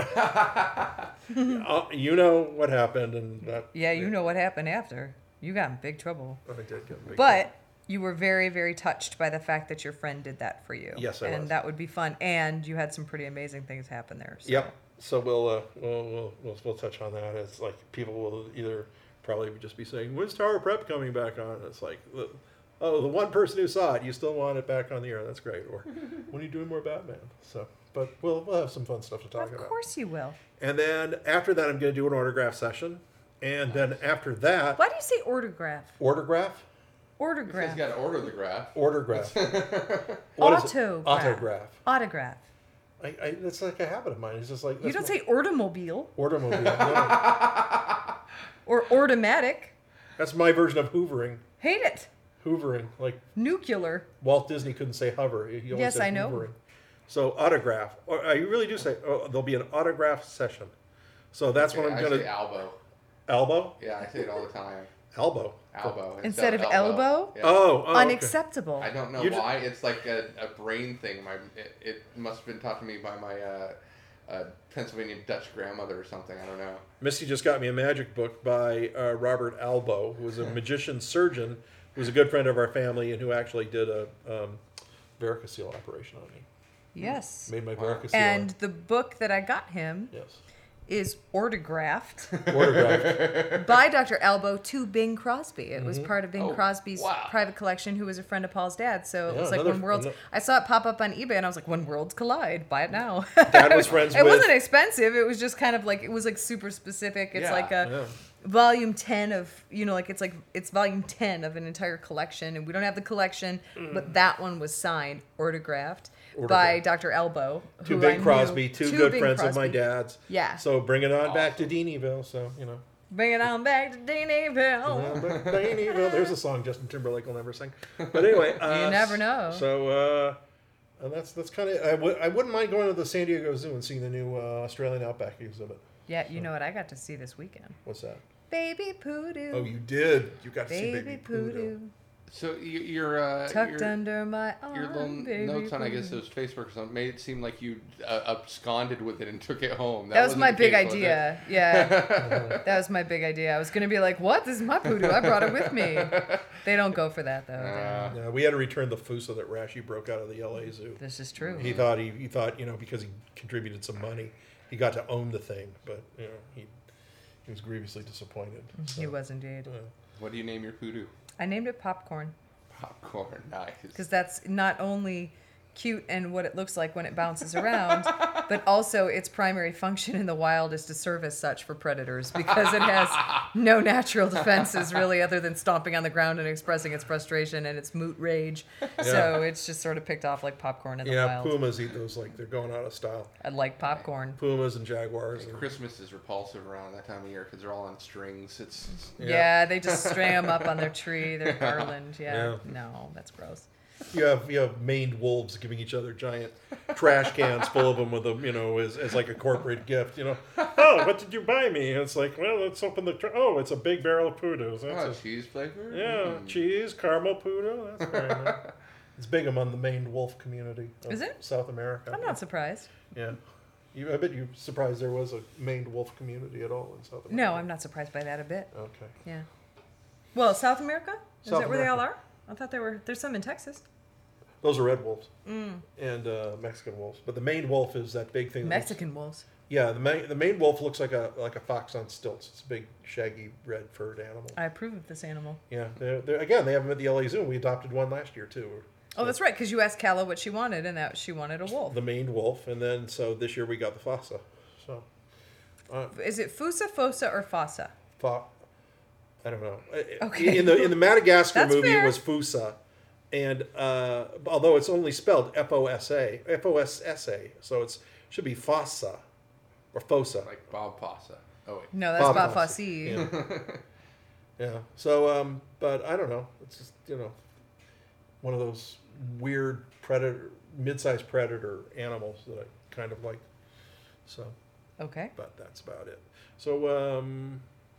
Uh, you know what happened, and that. Yeah, you know what happened after. You got in big trouble. I did get a big But you were very, very touched by the fact that your friend did that for you. Yes, I And was. that would be fun. And you had some pretty amazing things happen there. So. Yep. So we'll, uh, we'll we'll we'll we'll touch on that. It's like people will either probably just be saying, "When's Tower Prep coming back on?" And it's like, the- "Oh, the one person who saw it, you still want it back on the air. That's great." Or, "When are you doing more Batman?" So, but we'll we'll have some fun stuff to talk Of about. course you will. And then after that, I'm going to do an autograph session. And then after that, Why do you say autograph? autograph, Because Autograph. you got to order the graph. autograph, What is it? Autograph. Autograph. Autograph. I, I, that's like a habit of mine. It's just like You that's don't my- say automobile automobile. No. or automatic. That's my version of hoovering. Hate it. Hoovering, like Nuclear. Walt Disney couldn't say hover. He only Yes, said I know. hoovering. So autograph. Or I really do say oh, there'll be an autograph session. So that's what Okay, I'm I gonna say elbow. elbow. Yeah, I say it all the time. Elbow. Elbow Instead of elbow? Yeah. Oh, oh okay. Unacceptable. I don't know You ju- why. It's like a, a brain thing. My it, it must have been taught to me by my uh, uh, Pennsylvania Dutch grandmother or something. I don't know. Misty just got me a magic book by uh, Robert Albo, who was a magician surgeon, who was a good friend of our family, and who actually did a um, varicocele operation on me. Yes. Made my Wow. varicocele. And the book that I got him yes, is autographed autographed. by Doctor Elbow to Bing Crosby. It was part of Bing Oh, Crosby's wow. private collection, who was a friend of Paul's dad. So it Yeah, was like another- when worlds. ano- I saw it pop up on eBay, and I was like, "When worlds collide, buy it now." Dad was friends It with- wasn't expensive. It was just kind of like it was like super specific. It's Yeah, like a. yeah. Volume ten of, you know, like it's like it's volume ten of an entire collection, and we don't have the collection, but that one was signed, autographed, by Autographed. Doctor Elbow. Two who I Bing knew- Crosby, two to good Bing friends of my Crosby. dad's. Yeah. So bring it on back to Deanyville. So you know. Bring it on back to Deanyville. Deanyville. There's a song Justin Timberlake will never sing. But anyway, uh, You never know. So uh, and that's that's kind of I w- I wouldn't mind going to the San Diego Zoo and seeing the new uh, Australian outback exhibit. Yeah, you know what I got to see this weekend? What's that? Baby Poodoo. Oh, you did. You got to see Baby Baby Poodoo. Poodoo. So you, your uh, Tucked your, under my arm. your little baby notes on I guess Poodoo. it was Facebook or something made it seem like you uh, absconded with it and took it home. That was wasn't my the big case, was it? idea. Yeah. That was my big idea. I was going to be like, what? This is my poodoo. I brought it with me. They don't go for that, though. Uh, Yeah, we had to return the fusa that Rashi broke out of the L A Zoo. This is true. He thought he, he thought you know because he contributed some money, he got to own the thing, but you know he he was grievously disappointed. He was indeed. Uh, what do you name your poodoo? I named it Popcorn Popcorn. Nice. because that's not only cute and what it looks like when it bounces around, but also its primary function in the wild is to serve as such for predators because it has no natural defenses really other than stomping on the ground and expressing its frustration and its moot rage. So it's just sort of picked off like popcorn in the yeah, wild. pumas eat those like they're going out of style. I like popcorn. Pumas and jaguars. And, Christmas is repulsive around that time of year because they're all on strings. It's Yeah, Yeah. they just string them up on their tree, their garland. Yeah. Yeah. No, that's gross. You have you have maned wolves giving each other giant trash cans full of them with them, you know, as, as like a corporate gift. You know, oh, what did you buy me? And it's like, well, let's open the. Tra- oh, it's a big barrel of poodles. That's oh, a, cheese flavor. yeah, Mm. cheese, caramel poodle. That's very nice. It's big among the maned wolf community. Of Is it? South America? I'm not surprised. Yeah. You, I bet you're surprised there was a maned wolf community at all in South America. No, I'm not surprised by that a bit. Okay. Yeah. Well, South America? Is South that where they all America. are? I thought there were. There's some in Texas. Those are red wolves Mm. and uh, Mexican wolves. But the maned wolf is that big thing. that looks- Mexican wolves. Yeah, the main the maned wolf looks like a like a fox on stilts. It's a big, shaggy, red furred animal. I approve of this animal. Yeah, they're, they're, again, they have them at the L A Zoo. And we adopted one last year too. Oh, that's right, because you asked Calla what she wanted, and that she wanted a wolf. The maned wolf, and then so this year we got the fossa. So, uh, Is it Fusa, Fosa, or Fossa? fo- I don't know. Okay. In the in the Madagascar That's movie, fair. it was Fusa, and uh, although it's only spelled F O S A, F O S S A, so it's should be fossa or fossa. Like Bob Fossa. Oh wait. No, that's Bob Bob Fosse. Fosse. Yeah. Yeah. So, um, but I don't know. It's just, you know, one of those weird predator, mid-sized predator animals that I kind of like. So, Okay. but that's about it. So, um,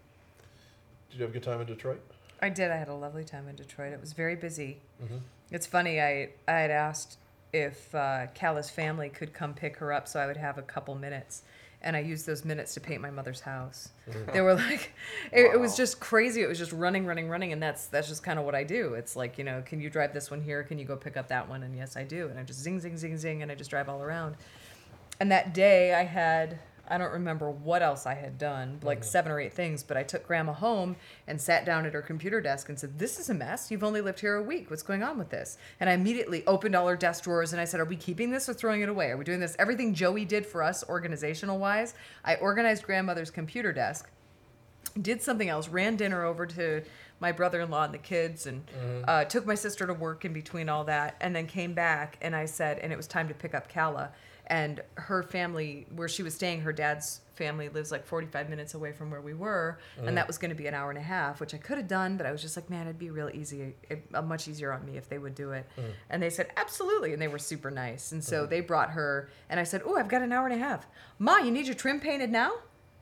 did you have a good time in Detroit? I did. I had a lovely time in Detroit. It was very busy. Mm-hmm. It's funny. I I had asked if uh, Calla's family could come pick her up so I would have a couple minutes. And I used those minutes to paint my mother's house. They were like, it, it was Wow. just crazy. It was just running, running, running. And that's that's just kind of what I do. It's like, you know, can you drive this one here? Can you go pick up that one? And yes, I do. And I just zing, zing, zing, zing. And I just drive all around. And that day I had, I don't remember what else I had done, like seven or eight things, but I took Grandma home and sat down at her computer desk and said, this is a mess. You've only lived here a week. What's going on with this? And I immediately opened all her desk drawers and I said, are we keeping this or throwing it away? Are we doing this? Everything Joey did for us organizational wise, I organized Grandmother's computer desk, did something else, ran dinner over to my brother-in-law and the kids, and uh, took my sister to work in between all that, and then came back and I said, and it was time to pick up Calla. And her family, where she was staying, her dad's family lives like forty-five minutes away from where we were. And that was going to be an hour and a half, which I could have done, but I was just like, man, it'd be real easy, it, uh, much easier on me if they would do it. And they said, absolutely. And they were super nice. And so they brought her, and I said, oh, I've got an hour and a half. Ma, you need your trim painted now?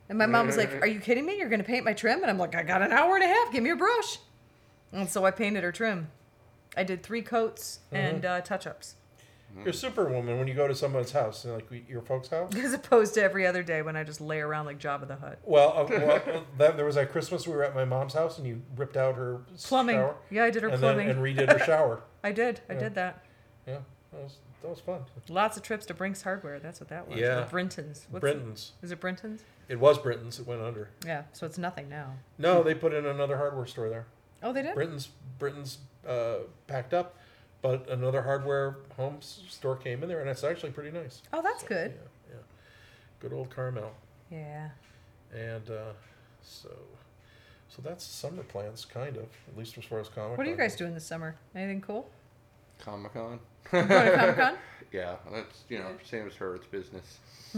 And my mom was like, "Are you kidding me? You're going to paint my trim?" And I'm like, "I got an hour and a half. Give me a brush." And so I painted her trim. I did three coats and uh, touch-ups. You're Superwoman when you go to someone's house, like your folks' house. As opposed to every other day when I just lay around like Jabba the Hutt. Well, uh, well that, there was that Christmas we were at my mom's house, and you ripped out her Plumbing. shower. Yeah, I did her and plumbing. Then, and redid her shower. I did. I Yeah. did that. Yeah, that was that was fun. Lots of trips to Brinks Hardware. That's what that was. Yeah. Or Brinton's. What's Brinton's. It? Is it Brinton's? It was Brinton's. It went under. Yeah. So it's nothing now. No, they put in another hardware store there. Oh, they did? Brinton's Brinton's uh, packed up, but another hardware home s- store came in there, and it's actually pretty nice. Oh, that's So, good. Yeah, yeah. Good old Carmel. Yeah. And uh, so, so that's summer plans, kind of, at least as far as comic. What are you guys doing this summer? Anything cool? Comic Con. You going to Comic Con? Yeah, that's you know same as her. It's business.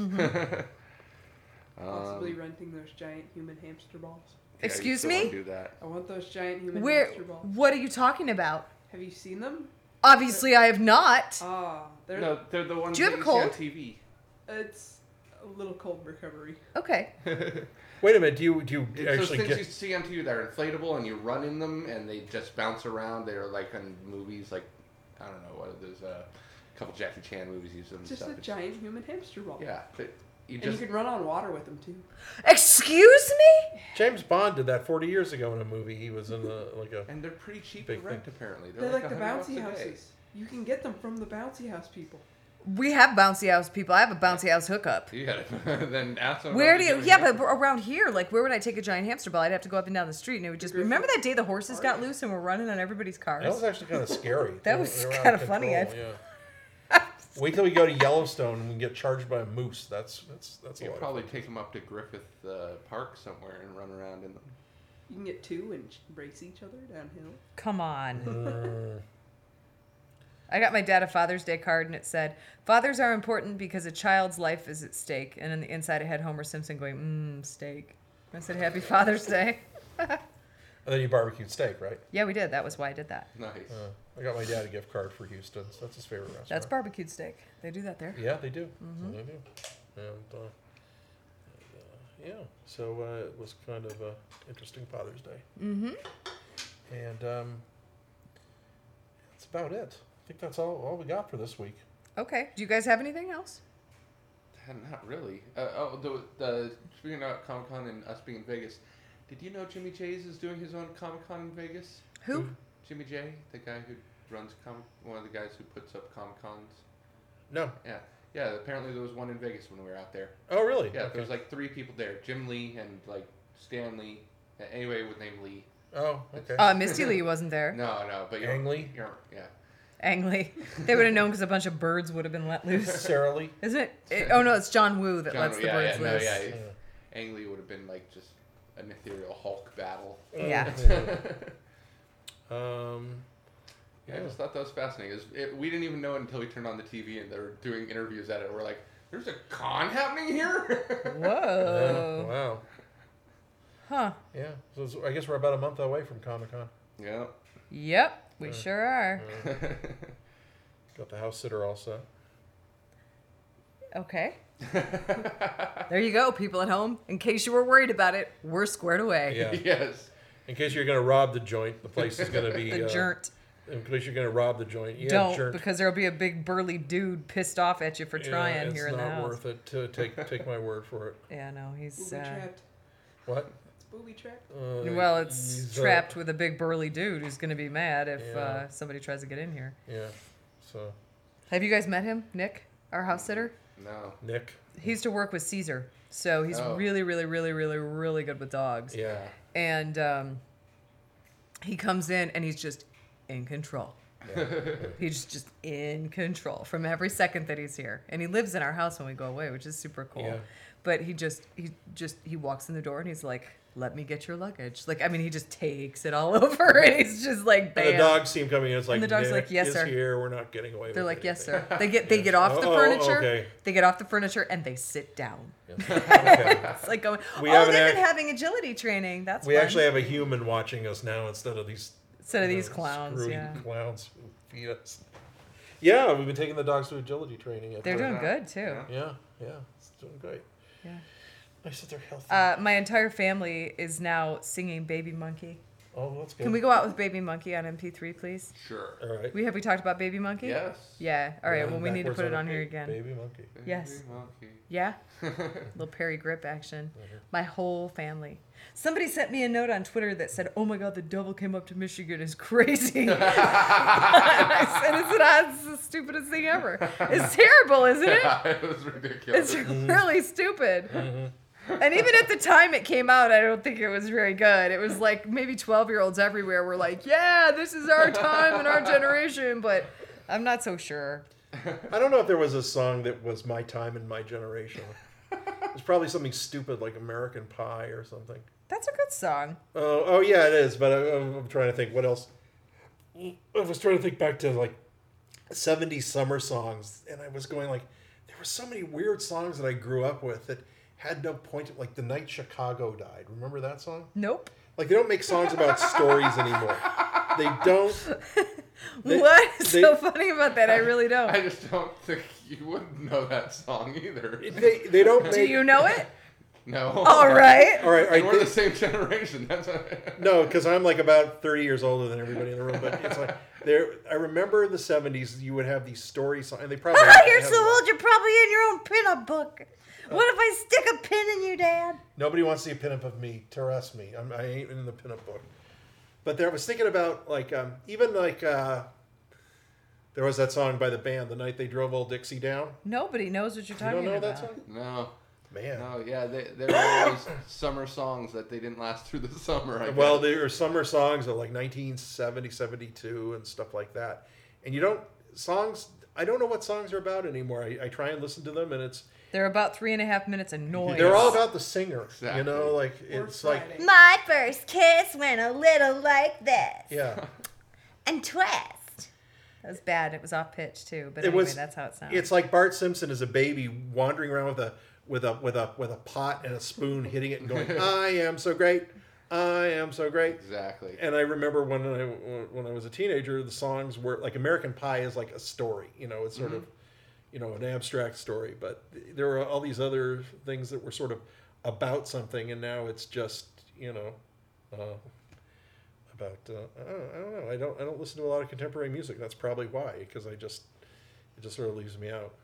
Possibly Um, renting those giant human hamster balls. yeah, you Excuse still wanna me? Do that. I want those giant human Where? hamster balls. What are you talking about? Have you seen them? Obviously, I have not. Ah, they're No, they're the ones Do you that have you a see on cold? T V. it's a little cold recovery. Okay. Wait a minute. Do you do you It's those actually things get? you see on T V that are inflatable and you run in them and they just bounce around. They're like in movies, like I don't know what there's a couple Jackie Chan movies use them. It's and just stuff. a giant human hamster ball. Yeah, but you And just you can run on water with them too. Excuse me? James Bond did that forty years ago in a movie. He was in a like a. and they're pretty cheap Big to rent thing. apparently. They're like the one hundred bucks bouncy a day. houses. You can get them from the bouncy house people. We have bouncy house people. I have a bouncy house hookup. You got it. Then ask them. Where about do the you? human Yeah, hamster. but around here, like, where would I take a giant hamster ball? I'd have to go up and down the street, and it would just. Griffith Remember that day the horses got Park? loose and were running on everybody's cars? That was actually kind of scary. That They was were out kinda of funny, control, Yeah. Wait till we go to Yellowstone and we get charged by a moose. That's that's that's a You lot. could probably take them up to Griffith uh, Park somewhere and run around in them. You can get two and race each other downhill. Come on. Of fun. Mm. I got my dad a Father's Day card, and it said, "Fathers are important because a child's life is at stake." And on the inside, it had Homer Simpson going, "Mmm, steak." I said, "Happy Father's Day." And then you barbecued steak, right? Yeah, we did. That was why I did that. Nice. Uh, I got my dad a gift card for Houston's. That's his favorite restaurant. That's barbecued steak. They do that there. Yeah, they do. Mhm. They do. And, uh, and uh, yeah, so uh, it was kind of a interesting Father's Day. Mm-hmm. And um, that's about it. I think that's all, all we got for this week. Okay. Do you guys have anything else? Uh, Not really. Uh, oh, the, the speaking about Comic Con and us being in Vegas, did you know Jimmy J's is doing his own Comic Con in Vegas? Who? Jimmy J, the guy who runs comic, one of the guys who puts up Comic Cons. No. Yeah, yeah. Apparently there was one in Vegas when we were out there. Oh, really? Yeah, Okay. there was like three people there: Jim Lee and like Stan Lee. Uh, Anyway, with name Lee. Oh, okay. Uh, Misty Lee wasn't there. No, no, but you're, Ang Lee? You're, yeah. Ang Lee. They would have known because a bunch of birds would have been let loose. Sarah Lee? Isn't it? it? Oh, no, it's John Woo that John- lets the yeah, birds yeah, no, loose. yeah. Yeah. Ang Lee would have been like just an ethereal Hulk battle. Yeah. Um, Yeah, I just thought that was fascinating. It was, it, we didn't even know it until we turned on the T V and they were doing interviews at it. We're like, "There's a con happening here." yeah, Whoa. wow. Huh. Yeah. So it's- I guess we're about a month away from Comic Con. yeah. Yep, we Yeah. sure are. Got the house sitter all set. Okay. There you go, people at home. In case you were worried about it, we're squared away. Yeah. Yes. In case you're going to rob the joint, the place is going to be. The uh, jernt. In case you're going to rob the joint. Yeah, Don't, jernt. because there'll be a big burly dude pissed off at you for Yeah, trying it's here in the not house. worth it. To take take my word for it. Yeah, no, he's Booby uh, trapped. What? It's booby trapped. Uh, well, it's he's, uh, trapped with a big burly dude who's going to be mad if Yeah. uh, somebody tries to get in here. Yeah. So Have you guys met him, Nick, our house sitter? No. Nick. He used to work with Caesar, so he's Oh. really, really, really, really, really good with dogs. Yeah. And um, he comes in and he's just in control. Yeah. He's just in control from every second that he's here, and he lives in our house when we go away, which is super cool. Yeah. But he just he just he walks in the door and he's like, "Let me get your luggage." Like, I mean, he just takes it all over, and he's just like, "Bam." And the dogs see him coming in. It's like And the dog's Nick like, "Yes, is sir." here. We're not getting away. They're with like, "Yes, anything." sir." They get they Yes. get off the Oh, furniture. okay. They get off the furniture and they sit down. Yes. Okay. It's like going, We "Oh, have they've an been act- having agility training. That's We fun." actually have a human watching us now instead of these. Instead of you know, these clowns, screwy yeah. Clowns who feed us. Yeah, we've been taking the dogs to agility training. At They're the- doing good too. Yeah. Yeah, yeah, it's doing great. Yeah. I said they're healthy. Uh, my entire family is now singing Baby Monkey. Oh, that's good. Can we go out with Baby Monkey on M P three, please? Sure. All right. We have we talked about Baby Monkey? Yes. Yeah. All right. Run Well, we need to backwards put it a on here ba- again. Baby monkey. Yes. Baby monkey. Yeah. Little Perry Grip action. Mm-hmm. My whole family. Somebody sent me a note on Twitter that said, "Oh my God, the devil came up to Michigan is crazy." I said, "It's not. It's the stupidest thing ever. It's terrible, isn't it? it was ridiculous. It's really stupid." And even at the time it came out, I don't think it was very good. It was like maybe twelve-year-olds everywhere were like, "Yeah, this is our time and our generation," but I'm not so sure. I don't know if there was a song that was my time and my generation. It was probably something stupid like American Pie or something. That's a good song. Oh, oh yeah, it is. But I, I'm trying to think what else. I was trying to think back to like seventies summer songs, and I was going like, there were so many weird songs that I grew up with that had no point. Like The Night Chicago Died. Remember that song? Nope. Like they don't make songs about stories anymore. They don't. They, What is they- so funny about that? I really don't. I just don't think you wouldn't know that song either. They they don't make. Do you know it? No. All right. All right, all And right. we're they- the same generation. That's what... No, because I'm like about thirty years older than everybody in the room. But it's like there. I remember in the seventies you would have these story songs, and they probably. You're have so them. old, you're probably in your own pinup book. What if I stick a pin in you, Dad? Nobody wants to see a pinup of me. Terrace me. I'm, I ain't in the pinup book. But there, I was thinking about like um, even like uh, there was that song by the band, "The Night They Drove Old Dixie Down." Nobody knows what you're You talking don't know about. that song, No. man? No, yeah, they, there were always summer songs that they didn't last through the summer. I Well, guess. there are summer songs of like nineteen seventy, seventy-two and stuff like that. And you don't songs. I don't know what songs are about anymore. I, I try and listen to them, and it's They're about three and a half minutes of noise. they're all about the singer. Exactly. You know, like Or it's like Friday. My first kiss went a little like this. yeah. And twist. That was bad. It was off pitch too. But It anyway, was- that's how it sounds. It's like Bart Simpson as a baby wandering around with a with a with a with a pot and a spoon, hitting it and going, "I am so great, I am so great." Exactly. And I remember when I when I was a teenager, the songs were like American Pie is like a story, you know, it's sort Mhm. of, you know, an abstract story. But there were all these other things that were sort of about something, and now it's just, you know, uh, about uh, I, don't, I don't know. I don't I don't listen to a lot of contemporary music. That's probably why, because I just it just sort of leaves me out.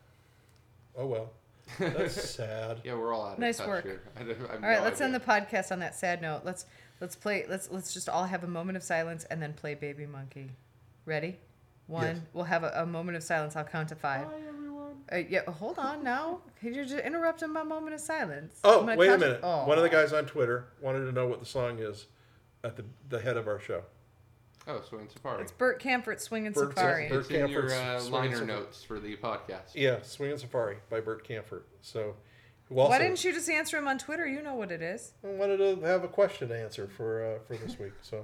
Oh well, that's sad. Yeah, we're all out of Nice touch work. here. I don't- I have all right, no let's end the idea. podcast on that sad note. Let's let's play. Let's let's just all have a moment of silence and then play Baby Monkey. Ready? One. Yes. We'll have a, a moment of silence. I'll count to five. Hi, everyone. Uh, yeah, hold on now. You're just interrupting my moment of silence. Oh, I'm gonna wait a count to- minute. Oh. One of the guys on Twitter wanted to know what the song is at the the head of our show. Oh, Swing Safari. It's Burt Camfort Swinging Burt Safari. Burt It's in your Camford's uh, Swing liner Safari. notes for the podcast. Yeah, Swingin' Safari by Burt Camford. So, who also Why didn't you just answer him on Twitter? You know what it is. wanted to have a question to answer for uh, for this week. So,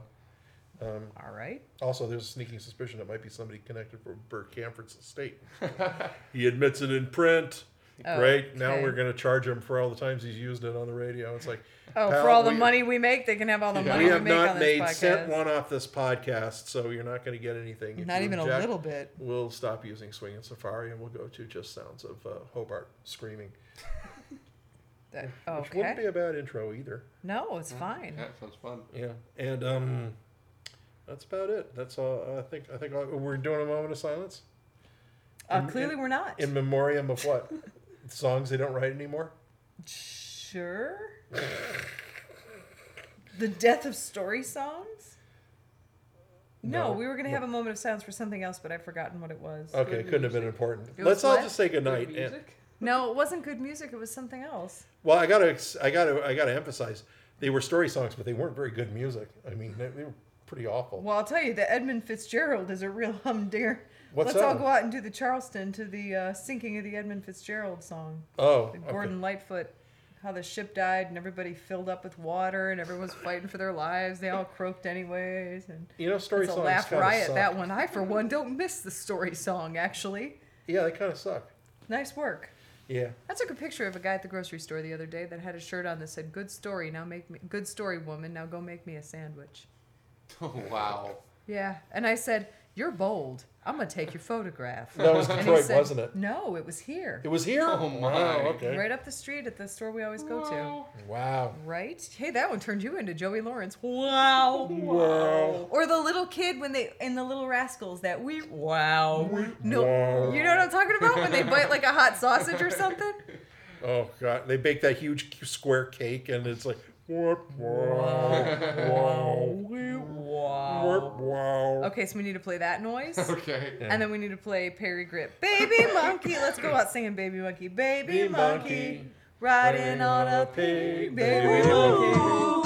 um, All right. also there's a sneaking suspicion it might be somebody connected for Burt Camford's estate. He admits it in print. Oh, Great. Now okay. we're going to charge him for all the times he's used it on the radio. It's like, Oh, pal, for all the we- money we make, they can have all the Yeah. money we we, have make on not this made podcast. cent one off this podcast, so you're not going to get anything. If Not you even a object, little bit. We'll stop using Swingin' Safari and we'll go to just sounds of uh, Hobart screaming. That- Which wouldn't be okay. a bad intro either. No, it's fine. Yeah, sounds fun. Yeah, and um, that's about it. That's all. I think. I think all, we're doing a moment of silence Uh, in- clearly, in- we're not. in memoriam of what songs they don't write anymore. Sure. The death of story songs? No, No. we were going to have a moment of silence for something else, but I've forgotten what it was. Okay, Good it couldn't have been music. important. It Let's was all what? just say Good goodnight. And, music. No, it wasn't good music. It was something else. well, I gotta, I gotta, I gotta emphasize they were story songs, but they weren't very good music. I mean, they, they were pretty awful. Well, I'll tell you, the Edmund Fitzgerald is a real humdinger. What's Let's that all one? go out and do the Charleston to the uh, sinking of the Edmund Fitzgerald song. Oh, The okay. Gordon Lightfoot, how the ship died and everybody filled up with water and everyone was fighting for their lives. They all croaked anyways. And You know, story it's a songs laugh kind of riot, suck. that one. I, for one, don't miss the story song, actually. Yeah, they kind of suck. Nice work. Yeah. I took a picture of a guy at the grocery store the other day that had a shirt on that said, "Good story, now make me, good story, woman, now go make me a sandwich." Oh, wow. Yeah, and I said, You're bold. I'm gonna take your photograph. That was And he Detroit, said, wasn't it? No, it was here. It was here. Oh, my. Wow. Okay. Right up the street at the store we always go to. Wow. Right? Hey, that one turned you into Joey Lawrence. Wow. Wow. Or the little kid when they in the Little Rascals that we wow. No, Wow. you know what I'm talking about when they bite like a hot sausage or something. Oh god, they bake that huge square cake, and it's like what? Wow. Wow. Wow. Wow. Okay, so we need to play that noise. Okay. And then we need to play Perry Grip. Baby monkey. Let's go out singing Baby Monkey. Baby Baby monkey. monkey. Riding on a pig. Baby monkey.